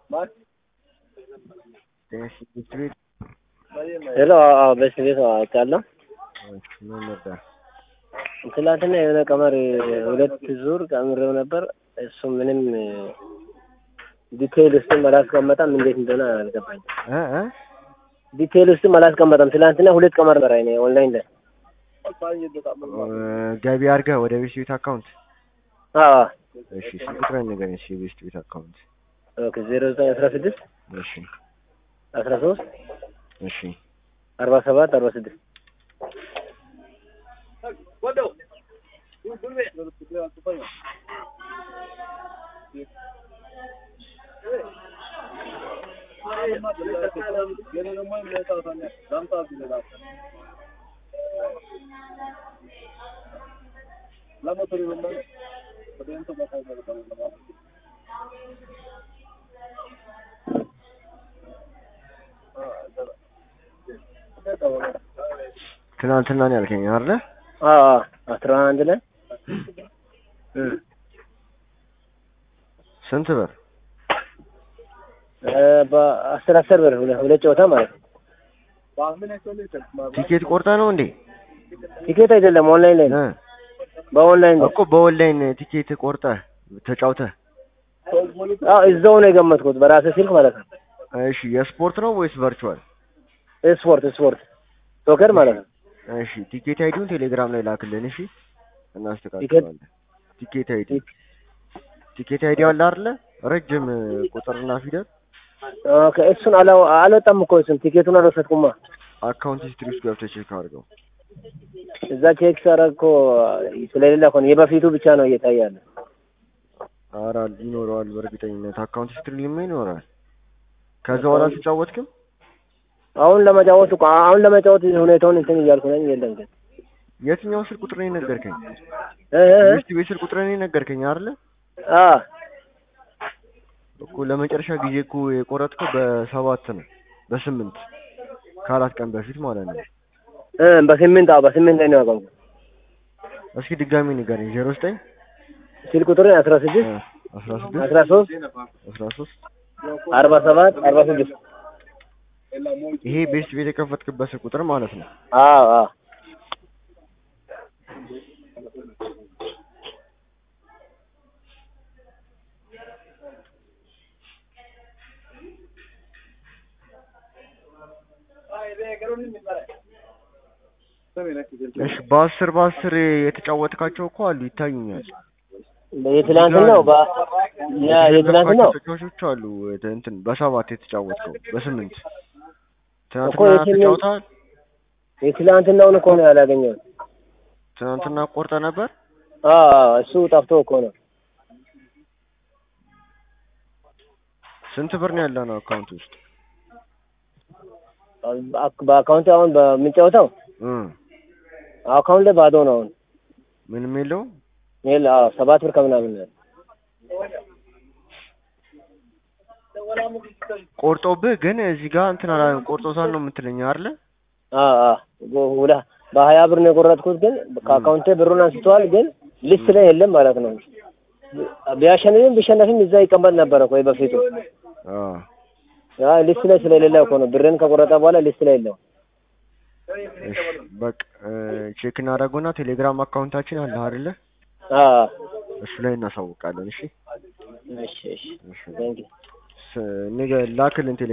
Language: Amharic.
ስትሪት ሄሎ በስቤት አውቃለሁ። ምን ነበር? ትላንትና የሆነ ቀመር ሁለት ዙር ቀምሬው ነበር። እሱ ምንም ዲቴይል ውስጥ አላስቀመጠም። እንዴት እንደሆነ አልገባኝም። ዲቴይል ውስጥ አላስቀመጠም። ትላንትና ሁለት ቀመር ነበር አይኔ ኦንላይን ላይ ገቢ አድርገህ ወደ ቤት አካውንት። እሺ ስልክ ቁጥር ንገረኝ። እሺ ቤት አካውንት ኦኬ 0916 እሺ 13 እሺ 47 46 ትናንትና ነው ያልከኝ አይደል? 11 ላይ ስንት ብር? በ10 ብር ሁለት ጨዋታ ማለት ነው። ቲኬት ቆርጠህ ነው እንዴ? ቲኬት አይደለም ኦንላይን ላይ ነው። በኦንላይን ነው እኮ በኦንላይን ቲኬት ቆርጠህ ተጫውተህ? እዛው ነው የገመትኩት በራሴ ስልክ ማለት ነው። እሺ የስፖርት ነው ወይስ ቨርቹዋል? ስፖርት ሶከር ማለት ነው። እሺ ቲኬት አይዲውን ቴሌግራም ላይ ላክልን። እሺ እናስተካክላለን። ቲኬት አይዲ አለ አይደለ? ረጅም ቁጥርና ፊደል። ኦኬ እሱን አልወጣም እኮ እሱን ቲኬቱን አልወሰድኩማ። አካውንት ሂስትሪ ውስጥ ገብተህ ቼክ አድርገው። እዛ ቼክ ሳደርግ እኮ ስለሌላ እኮ ነው የበፊቱ ብቻ ነው እየታየ ያለው። ኧረ ይኖረዋል በእርግጠኝነት አካውንት ሂስትሪ ሊማ ይኖራል። ከዛ በኋላ ተጫወትክም? አሁን ለመጫወት ሁኔታውን እንትን እያልኩ ነኝ። የለም ግን የትኛው ስልክ ቁጥር ነው የነገርከኝ? ቤት ስልክ ቁጥር ነው የነገርከኝ አይደለ? እኮ ለመጨረሻ ጊዜ እኮ የቆረጥከው በ7 ነው በ8 ከ4 ቀን በፊት ማለት ነው። በ8 ላይ ነው ያቆምኩት። እስኪ ድጋሚ ንገረኝ። 09 ስልክ ቁጥር 16 13 47 46 ይሄ ቤት የከፈትክበት ስልክ ቁጥር ማለት ነው? እሺ በ10 የተጫወትካቸው እኮ አሉ ይታዩኛል። የትላንትናው ተጫዋቾች አሉ። እንትን በ7 የተጫወትከው በ8 ትናንትና ተጫውተሃል? የትላንትናውን እኮ ነው ያላገኘሁት። ትናንትና ቆርጠህ ነበር? እሱ ጠፍቶ እኮ ነው። ስንት ብር ነው ያለው ነው አካውንት ውስጥ? በአካውንት አሁን በምንጫወተው አካውንት ላይ ባዶ ነው። አሁን ምንም የለውም። 7 ብር ከምናምን ነው። ቆርጦብህ ግን እዚህ ጋር እንትን ቆርጦታል ነው የምትለኝ አይደለ? በ20 ብር ነው የቆረጥኩት፣ ግን ከአካውንቴ ብሩን አንስተዋል፣ ግን ሊስት ላይ የለም ማለት ነው። ቢሸነፍም እዛ ይቀመጥ ነበር እኮ በፊቱ። ሊስት ላይ ስለሌለ እኮ ነው ብርን ከቆረጠ በኋላ ሊስት ላይ የለም። እሺ በቃ ቼክ እናደርገውና ቴሌግራም አካውንታችን አለ አይደለ? እሱ ላይ እናሳውቃለን። እሺ ቴንክ ዩ ላክልን